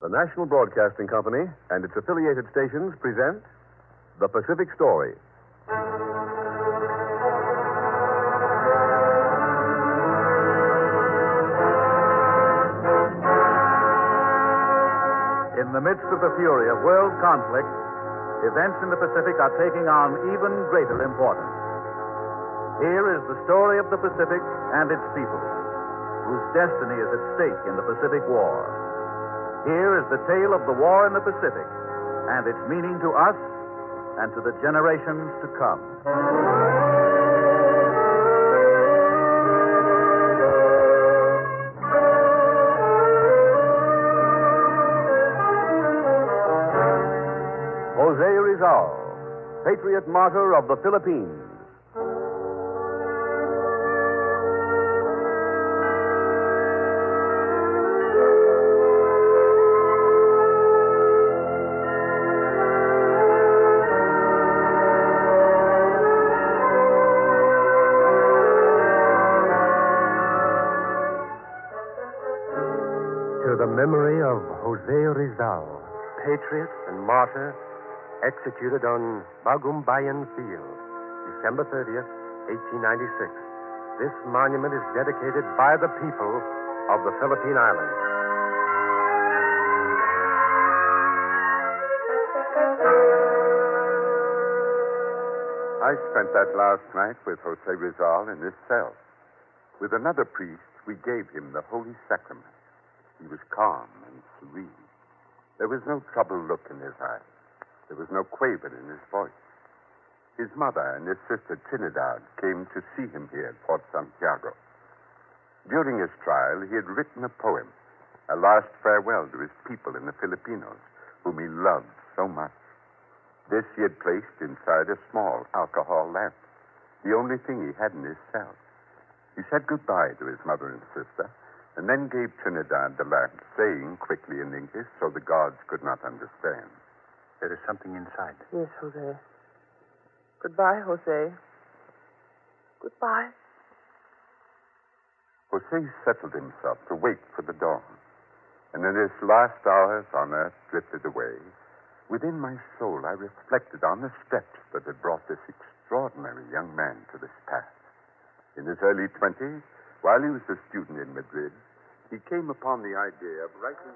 The National Broadcasting Company and its affiliated stations present The Pacific Story. In the midst of the fury of world conflict, events in the Pacific are taking on even greater importance. Here is the story of the Pacific and its people, whose destiny is at stake in the Pacific War. Here is the tale of the war in the Pacific and its meaning to us and to the generations to come. Jose Rizal, patriot martyr of the Philippines. To the memory of Jose Rizal, patriot and martyr, executed on Bagumbayan Field, December 30th, 1896. This monument is dedicated by the people of the Philippine Islands. I spent that last night with Jose Rizal in this cell. With another priest, we gave him the Holy Sacrament. He was calm and serene. There was no troubled look in his eyes. There was no quaver in his voice. His mother and his sister Trinidad came to see him here at Fort Santiago. During his trial, he had written a poem, a last farewell to his people and the Filipinos, whom he loved so much. This he had placed inside a small alcohol lamp, the only thing he had in his cell. He said goodbye to his mother and sister, and then gave Trinidad the lamp, saying quickly in English so the guards could not understand. There is something inside. Yes, Jose. Goodbye, Jose. Goodbye. Jose settled himself to wait for the dawn. And in his last hours on earth drifted away, within my soul I reflected on the steps that had brought this extraordinary young man to this path. In his early 20s, while he was a student in Madrid, he came upon the idea of writing...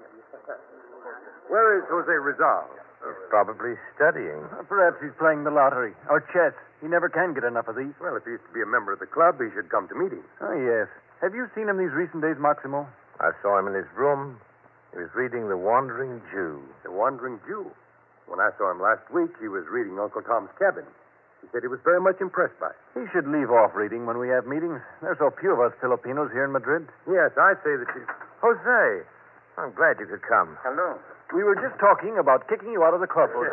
Where is Jose Rizal? He's probably studying. Perhaps he's playing the lottery or chess. He never can get enough of these. Well, if he used to be a member of the club, he should come to meetings. Oh, yes. Have you seen him these recent days, Maximo? I saw him in his room. He was reading The Wandering Jew. The Wandering Jew? When I saw him last week, he was reading Uncle Tom's Cabin. He said he was very much impressed by it. He should leave off reading when we have meetings. There's so few of us Filipinos here in Madrid. Yes, I say that you... Jose, I'm glad you could come. Hello. We were just talking about kicking you out of the club, Jose.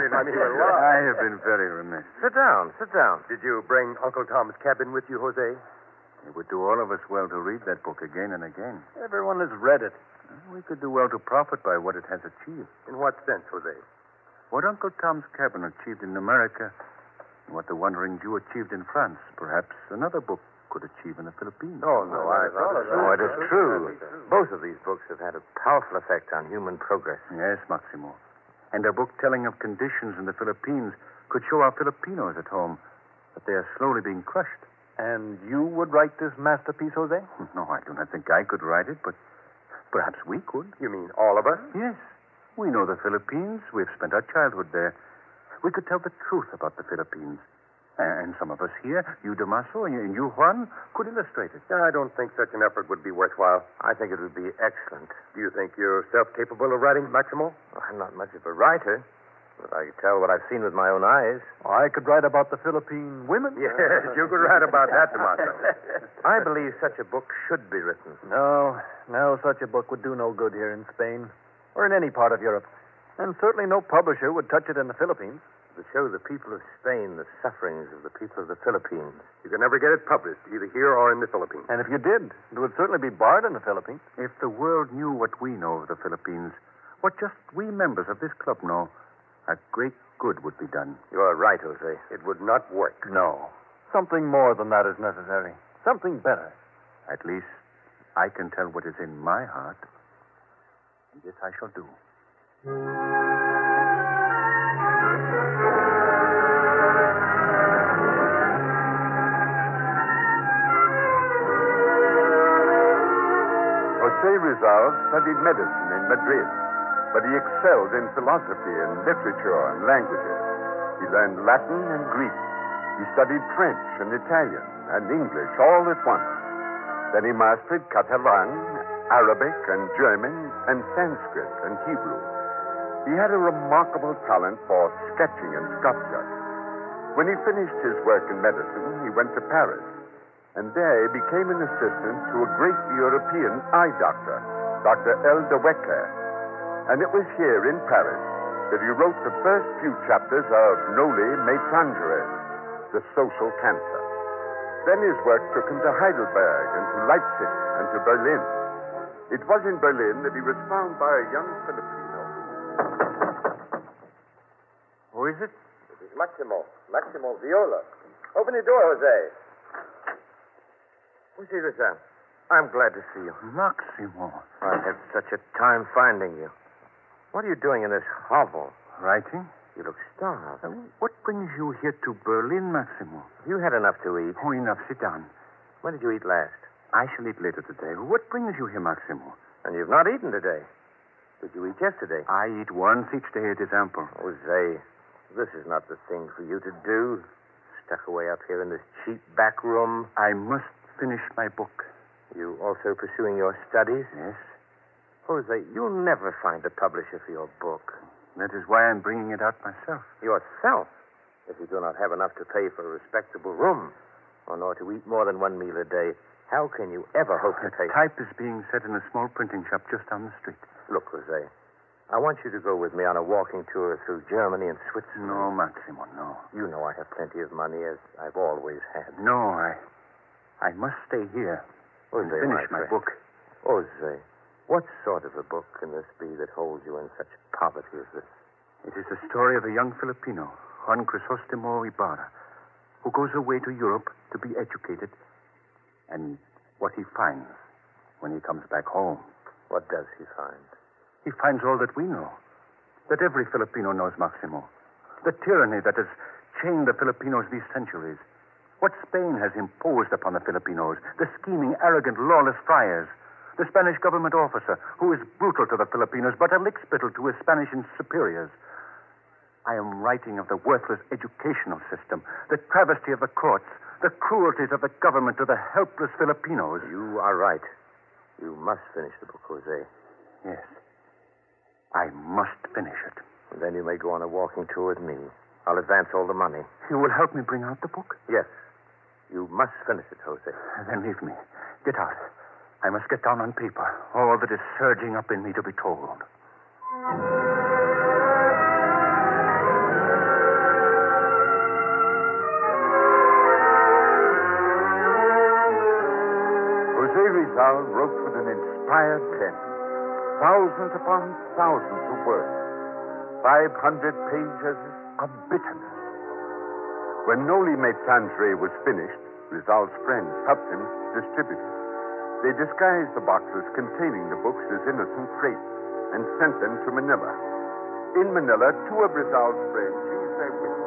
I have been very remiss. Sit down, sit down. Did you bring Uncle Tom's Cabin with you, Jose? It would do all of us well to read that book again and again. Everyone has read it. We could do well to profit by what it has achieved. In what sense, Jose? What Uncle Tom's Cabin achieved in America, and what The Wandering Jew achieved in France, perhaps another book could achieve in the Philippines. Oh, no, it is true. Both of these books have had a powerful effect on human progress. Yes, Maximo. And a book telling of conditions in the Philippines could show our Filipinos at home that they are slowly being crushed. And you would write this masterpiece, Jose? No, I do not think I could write it, but perhaps we could. You mean all of us? Yes. We know the Philippines. We've spent our childhood there. We could tell the truth about the Philippines. And some of us here, you, Damaso, and you, Juan, could illustrate it. I don't think such an effort would be worthwhile. I think it would be excellent. Do you think you're self-capable of writing, Maximo? Well, I'm not much of a writer, but I can tell what I've seen with my own eyes. I could write about the Philippine women. Yes, you could write about that, Damaso. I believe such a book should be written. No, such a book would do no good here in Spain or in any part of Europe. And certainly no publisher would touch it in the Philippines. To show the people of Spain the sufferings of the people of the Philippines. You can never get it published, either here or in the Philippines. And if you did, it would certainly be barred in the Philippines. If the world knew what we know of the Philippines, what just we members of this club know, a great good would be done. You're right, Jose. It would not work. No. Something more than that is necessary. Something better. At least, I can tell what is in my heart. And this I shall do. Jose Rizal studied medicine in Madrid, but he excelled in philosophy and literature and languages. He learned Latin and Greek. He studied French and Italian and English all at once. Then he mastered Catalan, Arabic and German and Sanskrit and Hebrew. He had a remarkable talent for sketching and sculpture. When he finished his work in medicine, he went to Paris, and there he became an assistant to a great European eye doctor, Dr. L. de Wecker. And it was here in Paris that he wrote the first few chapters of Noli Me Tangere, The Social Cancer. Then his work took him to Heidelberg and to Leipzig and to Berlin. It was in Berlin that he was found by a young Filipino. Who is it? It is Maximo Viola. Open the door, Jose. Jose Rizal, I'm glad to see you. Maximo. I had such a time finding you. What are you doing in this hovel? Writing? You look starved. What brings you here to Berlin, Maximo? You had enough to eat. Oh, enough. Sit down. When did you eat last? I shall eat later today. What brings you here, Maximo? And you've not eaten today. Did you eat yesterday? I eat once each day. It is ample. Jose, this is not the thing for you to do. Stuck away up here in this cheap back room. I must finish my book. You also pursuing your studies? Yes. Jose, you'll never find a publisher for your book. That is why I'm bringing it out myself. Yourself? If you do not have enough to pay for a respectable room, or nor to eat more than one meal a day, how can you ever hope to pay? Type is being set in a small printing shop just down the street. Look, Jose, I want you to go with me on a walking tour through Germany and Switzerland. No, Maximo, no. You know I have plenty of money, as I've always had. No, I must stay here and Jose, finish my friend. book. Jose, what sort of a book can this be that holds you in such poverty as this? It is the story of a young Filipino, Juan Crisostomo Ibarra, who goes away to Europe to be educated, and what he finds when he comes back home. What does he find? He finds all that we know, that every Filipino knows, Maximo. The tyranny that has chained the Filipinos these centuries. What Spain has imposed upon the Filipinos, the scheming, arrogant, lawless friars, the Spanish government officer who is brutal to the Filipinos but a lickspittle to his Spanish superiors. I am writing of the worthless educational system, the travesty of the courts, the cruelties of the government to the helpless Filipinos. You are right. You must finish the book, Jose. Yes. I must finish it. And then you may go on a walking tour with me. I'll advance all the money. You will help me bring out the book? Yes. You must finish it, Jose. Then leave me. Get out. I must get down on paper all that is surging up in me to be told. Jose Rizal wrote with an inspired pen. Thousands upon thousands of words. 500 pages of bitterness. When Noli Me Tangere was finished, Rizal's friends helped him distribute it. They disguised the boxes containing the books as innocent freight and sent them to Manila. In Manila, two of Rizal's friends used their wits.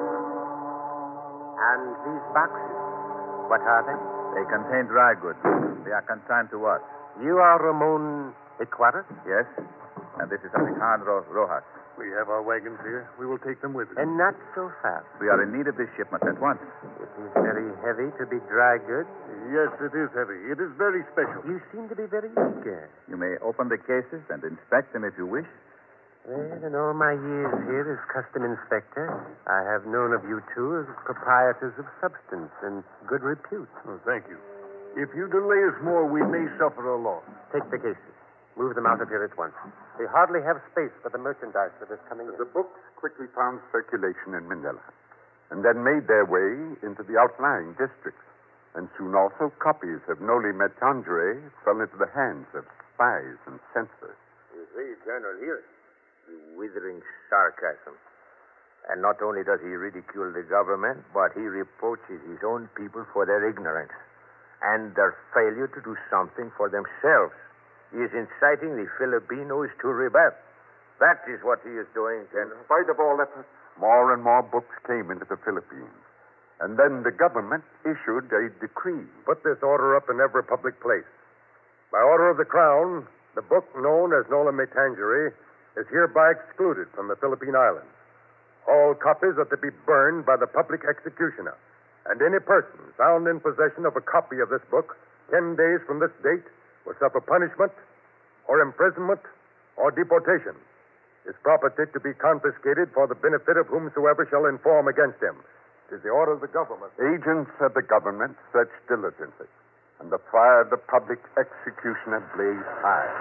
And these boxes, what are they? They contain dry goods. They are consigned to us. You are Ramon Ecuador? Yes? And this is Alejandro Rojas. We have our wagons here. We will take them with us. And not so fast. We are in need of this shipment at once. It is very heavy to be dry goods. Yes, it is heavy. It is very special. You seem to be very eager. You may open the cases and inspect them if you wish. Well, in all my years here as custom inspector, I have known of you two as proprietors of substance and good repute. Oh, thank you. If you delay us more, we may suffer a loss. Take the cases. Move them out of here at once. We hardly have space for the merchandise that is coming in. The books quickly found circulation in Manila, and then made their way into the outlying districts. And soon also copies of Noli Me Tangere fell into the hands of spies and censors. You see, Colonel, here, the withering sarcasm. And not only does he ridicule the government, but he reproaches his own people for their ignorance and their failure to do something for themselves. He is inciting the Filipinos to rebel. That is what he is doing, In General. spite of all efforts, more and more books came into the Philippines. And then the government issued a decree. Put this order up in every public place. By order of the Crown, the book known as Nola Me Tangere is hereby excluded from the Philippine Islands. All copies are to be burned by the public executioner, and any person found in possession of a copy of this book 10 days from this date will suffer punishment or imprisonment or deportation. His property to be confiscated for the benefit of whomsoever shall inform against him. It is the order of the government. Agents of the government searched diligently, and the fire of the public executioner blazed high.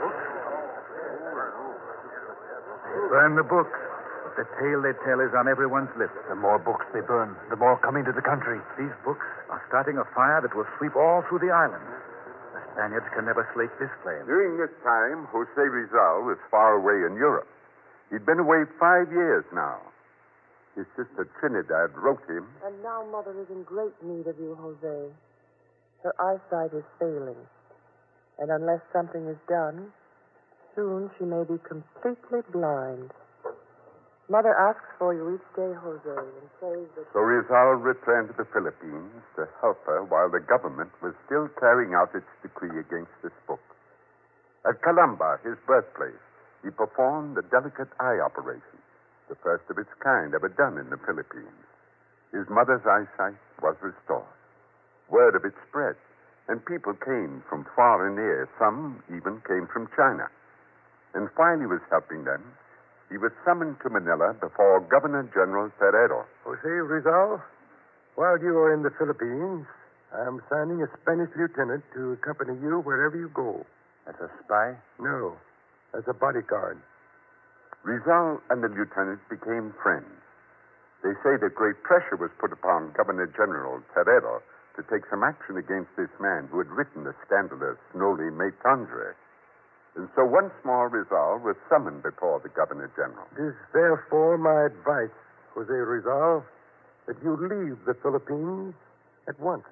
Burn the books. But the tale they tell is on everyone's lips. The more books they burn, the more come into the country. These books are starting a fire that will sweep all through the island. The Spaniards can never slake this flame. During this time, Jose Rizal was far away in Europe. He'd been away 5 years now. His sister Trinidad wrote him. And now Mother is in great need of you, Jose. Her eyesight is failing. And unless something is done, soon she may be completely blind. Mother asks for you each day, Jose, and says that... So Rizal returned to the Philippines to help her while the government was still carrying out its decree against this book. At Calamba, his birthplace, he performed a delicate eye operation, the first of its kind ever done in the Philippines. His mother's eyesight was restored. Word of it spread, and people came from far and near. Some even came from China. And while he was helping them, he was summoned to Manila before Governor General Terrero. Jose Rizal, while you are in the Philippines, I am signing a Spanish lieutenant to accompany you wherever you go. As a spy? No, as a bodyguard. Rizal and the lieutenant became friends. They say that great pressure was put upon Governor General Terrero to take some action against this man who had written the scandalous Noli Me Tangere. And so once more Rizal was summoned before the Governor General. It is therefore my advice, Jose Rizal, that you leave the Philippines at once.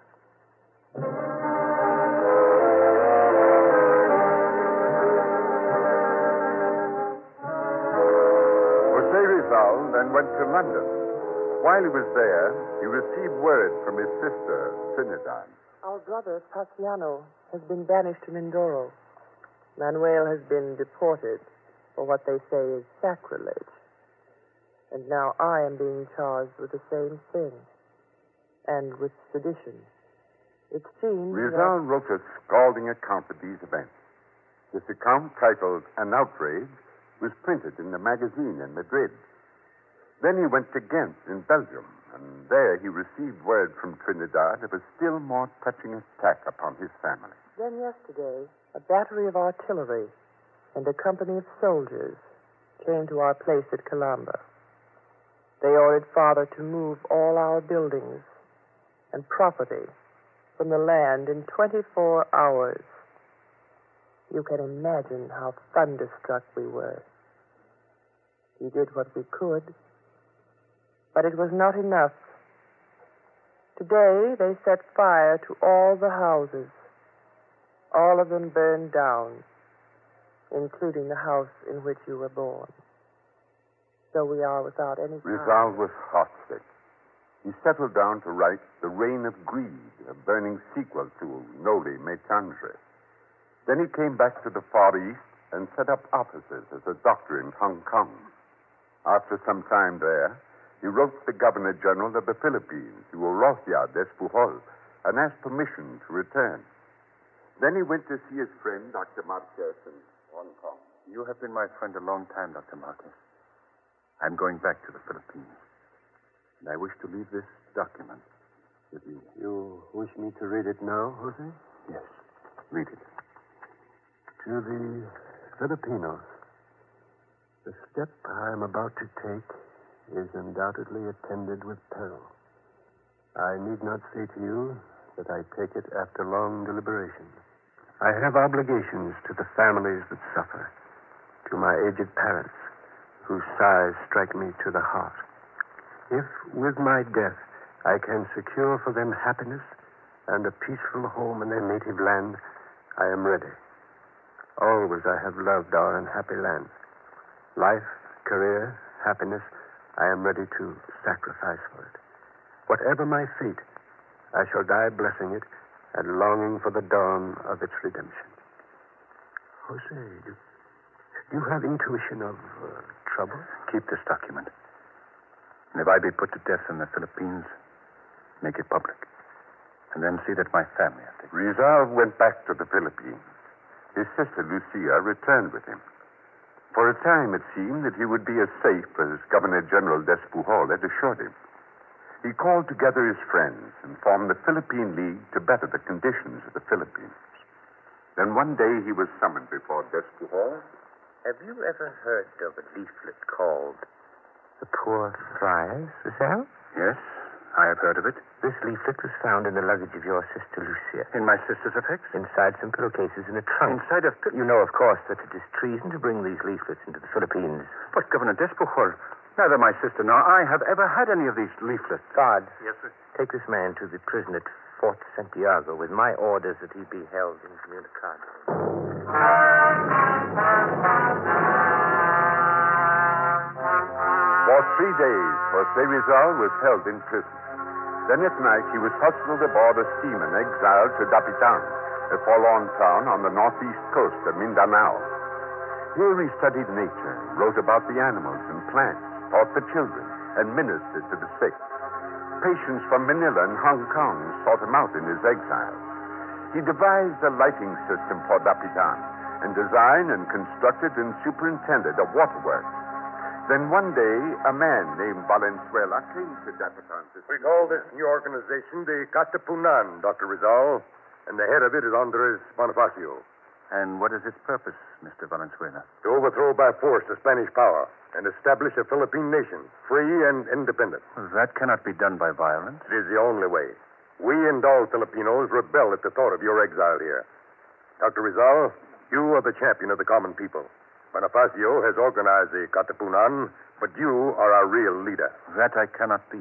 Jose Rizal then went to London. While he was there, he received word from his sister, Trinidad. Our brother, Paciano, has been banished to Mindoro. Manuel has been deported for what they say is sacrilege. And now I am being charged with the same thing. And with sedition. It seems Rizal wrote a scalding account of these events. This account, titled An Outrage, was printed in the magazine in Madrid. Then he went to Ghent in Belgium, and there he received word from Trinidad of a still more touching attack upon his family. Then yesterday, a battery of artillery and a company of soldiers came to our place at Calamba. They ordered Father to move all our buildings and property from the land in 24 hours. You can imagine how thunderstruck we were. We did what we could, but it was not enough. Today, they set fire to all the houses. All of them burned down, including the house in which you were born. So we are without any time. Rizal was heartsick. He settled down to write The Reign of Greed, a burning sequel to Noli Me Tangere. Then he came back to the Far East and set up offices as a doctor in Hong Kong. After some time there, he wrote the Governor General of the Philippines, Eulalia Despujol, and asked permission to return. Then he went to see his friend, Dr. Marquez, in Hong Kong. You have been my friend a long time, Dr. Marquez. I'm going back to the Philippines. And I wish to leave this document with you. You wish me to read it now, Jose? Yes. Read it. To the Filipinos, the step I am about to take is undoubtedly attended with peril. I need not say to you that I take it after long deliberation. I have obligations to the families that suffer, to my aged parents, whose sighs strike me to the heart. If, with my death, I can secure for them happiness and a peaceful home in their native land, I am ready. Always I have loved our unhappy land. Life, career, happiness, I am ready to sacrifice for it. Whatever my fate, I shall die blessing it and longing for the dawn of its redemption. Jose, do you have intuition of trouble? Keep this document. And if I be put to death in the Philippines, make it public. And then see that my family are taken. Rizal went back to the Philippines. His sister Lucia returned with him. For a time, it seemed that he would be as safe as Governor General Despujol had assured him. He called together his friends and formed the Philippine League to better the conditions of the Philippines. Then one day he was summoned before Despujol. Have you ever heard of a leaflet called The Poor Friars, Rizal? Yes, I have heard of it. This leaflet was found in the luggage of your sister Lucia. In my sister's effects? Inside some pillowcases in a trunk. Inside a You know, of course, that it is treason to bring these leaflets into the Philippines. But, Governor Despujol, neither my sister nor I have ever had any of these leaflets. Guard, Yes, sir. take this man to the prison at Fort Santiago with my orders that he be held incommunicado. For 3 days, Jose Rizal was held in prison. Then at night, he was hustled aboard a steamer and exiled to Dapitan, a forlorn town on the northeast coast of Mindanao. Here he studied nature, wrote about the animals and plants, taught the children, and ministered to the sick. Patients from Manila and Hong Kong sought him out in his exile. He devised a lighting system for Dapitan and designed and constructed and superintended a waterworks. Then one day, a man named Valenzuela came to Dapitan to We call this new organization the Katipunan, Dr. Rizal, and the head of it is Andres Bonifacio. And what is its purpose, Mr. Valenzuela? To overthrow by force the Spanish power and establish a Philippine nation, free and independent. That cannot be done by violence. It is the only way. We and all Filipinos rebel at the thought of your exile here. Dr. Rizal, you are the champion of the common people. Bonifacio has organized the Katipunan, but you are our real leader. That I cannot be.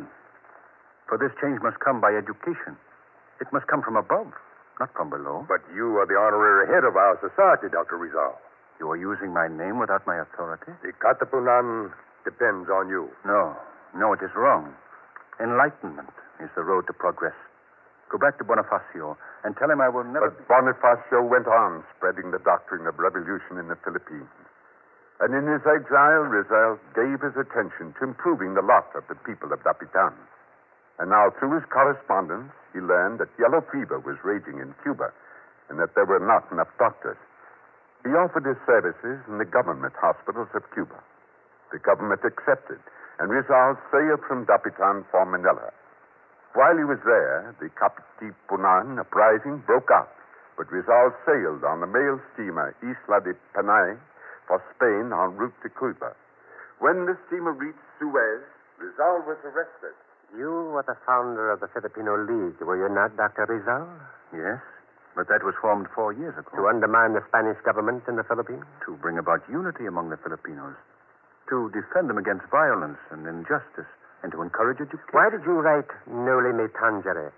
For this change must come by education. It must come from above, not from below. But you are the honorary head of our society, Dr. Rizal. You are using my name without my authority? The Katipunan depends on you. No, it is wrong. Enlightenment is the road to progress. Go back to Bonifacio and tell him I will never... But Bonifacio went on spreading the doctrine of revolution in the Philippines. And in his exile, Rizal gave his attention to improving the lot of the people of Dapitan. And now, through his correspondence, he learned that yellow fever was raging in Cuba and that there were not enough doctors. He offered his services in the government hospitals of Cuba. The government accepted, and Rizal sailed from Dapitan for Manila. While he was there, the Katipunan uprising broke out, but Rizal sailed on the mail steamer Isla de Panay for Spain en route to Cuba. When the steamer reached Suez, Rizal was arrested. You were the founder of the Filipino League, were you not, Dr. Rizal? Yes, but that was formed 4 years ago. To undermine the Spanish government in the Philippines? To bring about unity among the Filipinos. To defend them against violence and injustice. And to encourage education. Why did you write Noli Me Tangere?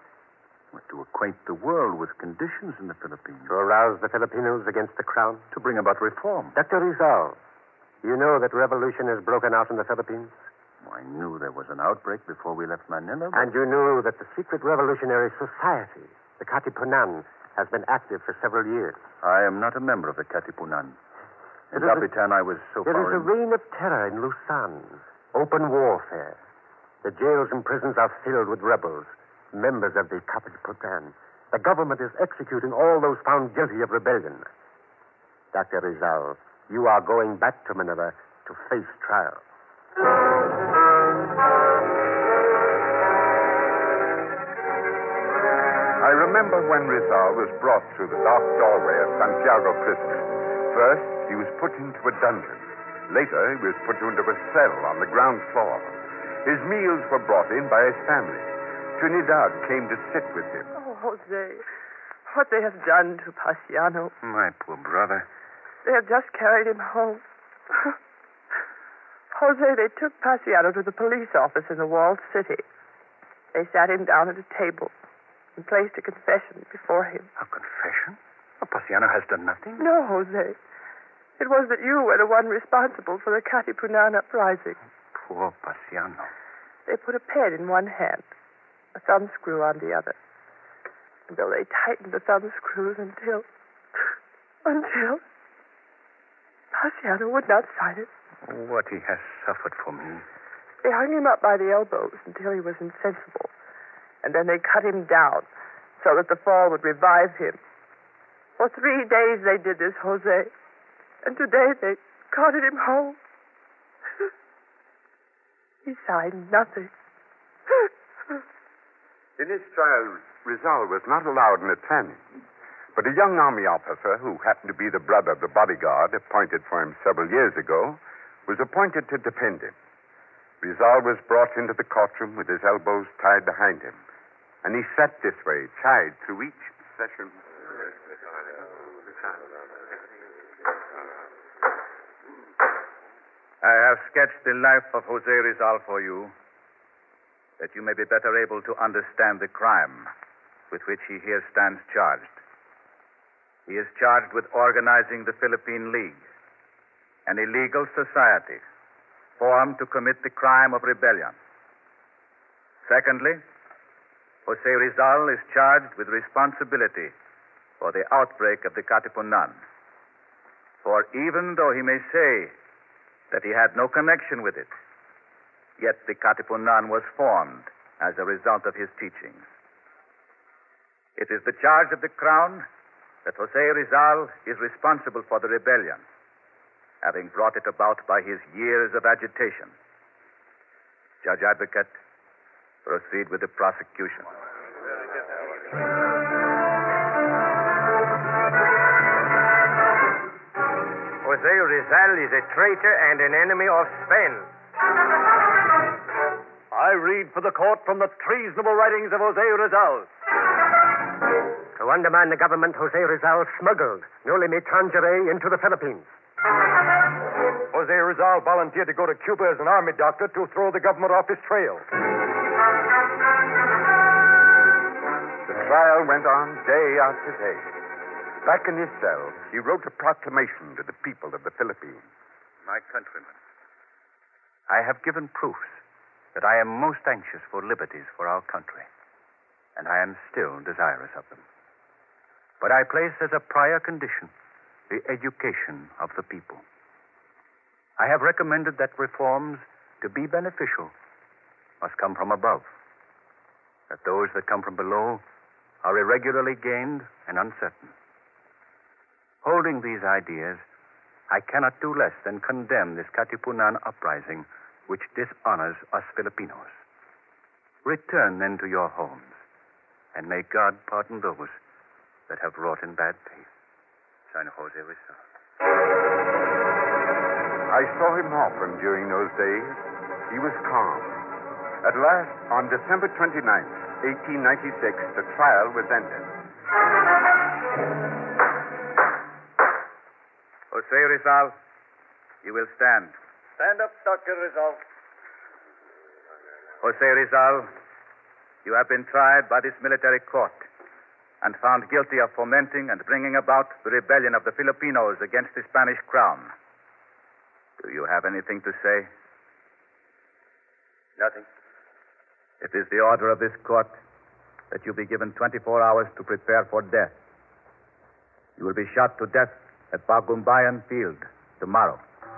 To acquaint the world with conditions in the Philippines. To arouse the Filipinos against the crown? To bring about reform. Dr. Rizal, you know that revolution has broken out in the Philippines? I knew there was an outbreak before we left Manila. And you knew that the secret revolutionary society, the Katipunan, has been active for several years? I am not a member of the Katipunan. In Dapitan, I was so far... There is a reign of terror in Luzon. Open warfare. The jails and prisons are filled with rebels, members of the Katipunan. The government is executing all those found guilty of rebellion. Dr. Rizal, you are going back to Manila to face trial. I remember when Rizal was brought through the dark doorway of Santiago prison. First, he was put into a dungeon. Later, he was put into a cell on the ground floor. His meals were brought in by his family. Trinidad came to sit with him. Oh, Jose, what they have done to Pasiano. My poor brother. They have just carried him home. Jose, they took Pasiano to the police office in the walled city. They sat him down at a table and placed a confession before him. A confession? Pasiano has done nothing? No, Jose. It was that you were the one responsible for the Katipunan uprising. Poor Pasiano. They put a pen in one hand, a thumbscrew on the other. And though they tightened the thumbscrews until Pasiano would not sign it. What he has suffered for me. They hung him up by the elbows until he was insensible. And then they cut him down so that the fall would revive him. For 3 days they did this, Jose. And today they carted him home. He signed nothing. In his trial, Rizal was not allowed an attorney. But a young army officer, who happened to be the brother of the bodyguard appointed for him several years ago, was appointed to defend him. Rizal was brought into the courtroom with his elbows tied behind him. And he sat this way, tied through each session. I have sketched the life of Jose Rizal for you, that you may be better able to understand the crime with which he here stands charged. He is charged with organizing the Philippine League, an illegal society formed to commit the crime of rebellion. Secondly, Jose Rizal is charged with responsibility for the outbreak of the Katipunan. For even though he may say that he had no connection with it, yet the Katipunan was formed as a result of his teachings. It is the charge of the Crown that Jose Rizal is responsible for the rebellion, having brought it about by his years of agitation. Judge Advocate, proceed with the prosecution. Jose Rizal is a traitor and an enemy of Spain. I read for the court from the treasonable writings of Jose Rizal. To undermine the government, Jose Rizal smuggled Noli Me Tangere into the Philippines. Jose Rizal volunteered to go to Cuba as an army doctor to throw the government off his trail. The trial went on day after day. Back in his cell, he wrote a proclamation to the people of the Philippines. My countrymen, I have given proofs that I am most anxious for liberties for our country, and I am still desirous of them. But I place as a prior condition the education of the people. I have recommended that reforms, to be beneficial, must come from above, that those that come from below are irregularly gained and uncertain. Holding these ideas, I cannot do less than condemn this Katipunan uprising which dishonors us Filipinos. Return then to your homes, and may God pardon those that have wrought in bad faith. Signed, Jose Rizal. I saw him often during those days. He was calm. At last, on December 29th, 1896, the trial was ended. Jose Rizal, you will stand. Stand up, Dr. Rizal. Jose Rizal, you have been tried by this military court and found guilty of fomenting and bringing about the rebellion of the Filipinos against the Spanish crown. Do you have anything to say? Nothing. It is the order of this court that you be given 24 hours to prepare for death. You will be shot to death at Bagumbayan Field tomorrow.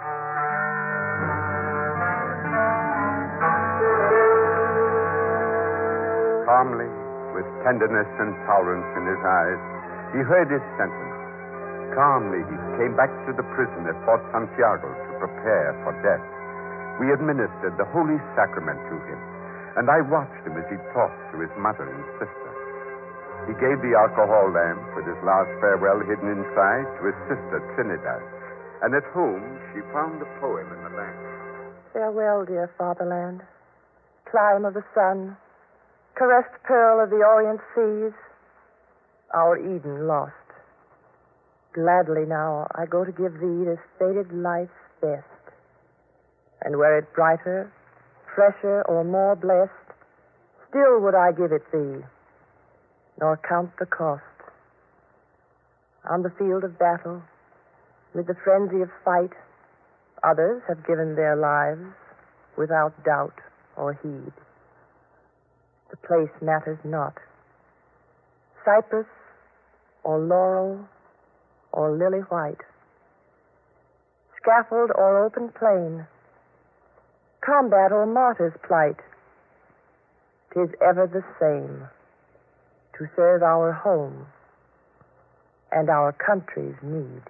Calmly, with tenderness and tolerance in his eyes, he heard his sentence. Calmly, he came back to the prison at Fort Santiago to prepare for death. We administered the Holy Sacrament to him, and I watched him as he talked to his mother and sister. He gave the alcohol lamp with his last farewell hidden inside to his sister Trinidad, and at home she found the poem in the lamp. Farewell, dear fatherland, clime of the sun, caressed pearl of the Orient seas, our Eden lost. Gladly now I go to give thee this faded life's best, and were it brighter, fresher, or more blessed, still would I give it thee, nor count the cost. On the field of battle, with the frenzy of fight. Others have given their lives without doubt or heed. The place matters not. Cypress or laurel or lily white, scaffold or open plain, combat or martyr's plight, 'tis ever the same, to serve our home and our country's need.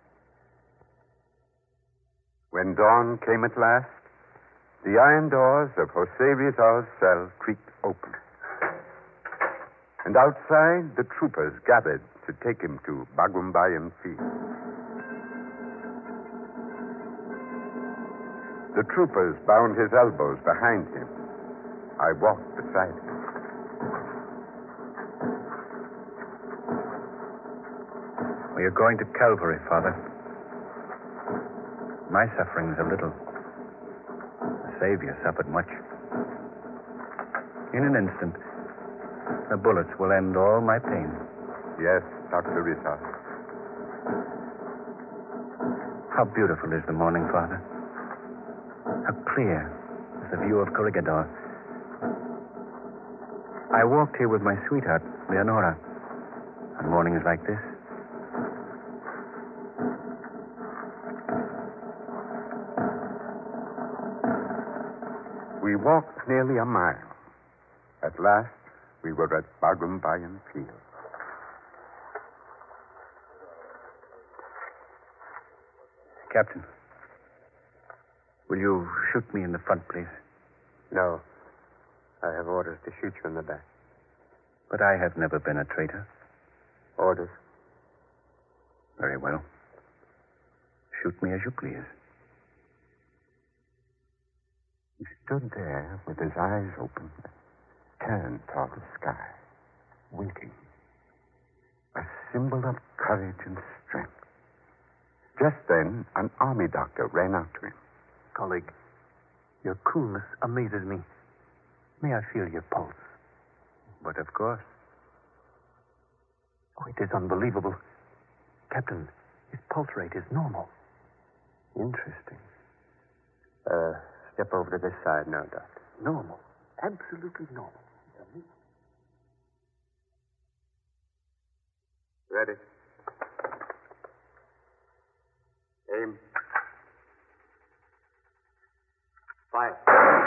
When dawn came at last, the iron doors of Jose Rizal's cell creaked open. And outside, the troopers gathered to take him to Bagumbayan Field. The troopers bound his elbows behind him. I walked beside him. We are going to Calvary, Father. My suffering's a little. The Savior suffered much. In an instant, the bullets will end all my pain. Yes, Dr. Rizal. How beautiful is the morning, Father. How clear is the view of Corregidor. I walked here with my sweetheart, Leonora, on mornings like this. We walked nearly a mile. At last, we were at Bagumbayan Field. Captain, will you shoot me in the front, please? No. I have orders to shoot you in the back. But I have never been a traitor. Orders? Very well. Shoot me as you please. He stood there with his eyes open, turned toward the sky, winking. A symbol of courage and strength. Just then, an army doctor ran out to him. Colleague, your coolness amazes me. May I feel your pulse? But of course. Oh, it is unbelievable. Captain, his pulse rate is normal. Interesting. Step over to this side now, Doctor. Normal. Absolutely normal. Ready. Aim. Fire.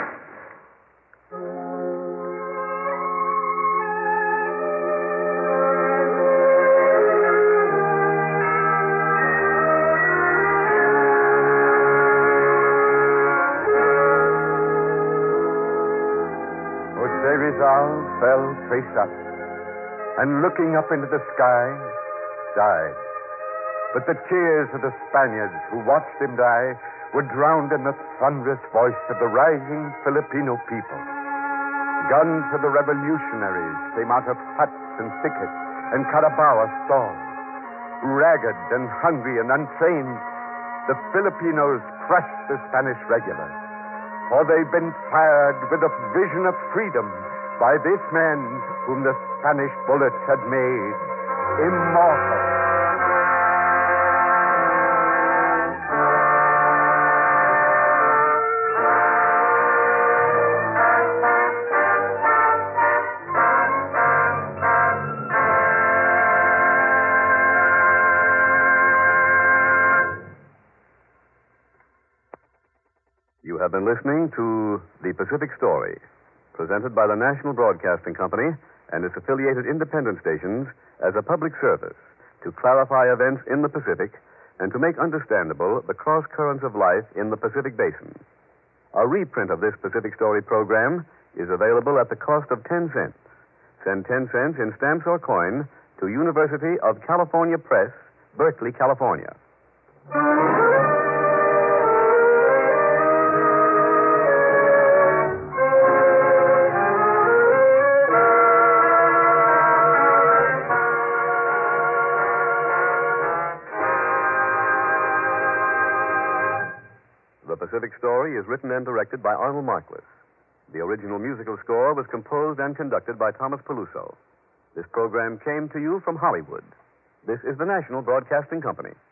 Jose Rizal fell face up, and looking up into the sky, died. But the cheers of the Spaniards who watched him die were drowned in the thunderous voice of the rising Filipino people. Guns of the revolutionaries came out of huts and thickets and Carabaoa stalls. Ragged and hungry and untrained, the Filipinos crushed the Spanish regulars. For they've been fired with a vision of freedom by this man whom the Spanish bullets had made immortal. You have been listening to The Pacific Story, presented by the National Broadcasting Company and its affiliated independent stations as a public service to clarify events in the Pacific and to make understandable the cross currents of life in the Pacific Basin. A reprint of this Pacific Story program is available at the cost of 10 cents. Send 10 cents in stamps or coin to University of California Press, Berkeley, California. The Pacific Story is written and directed by Arnold Marquis. The original musical score was composed and conducted by Thomas Peluso. This program came to you from Hollywood. This is the National Broadcasting Company.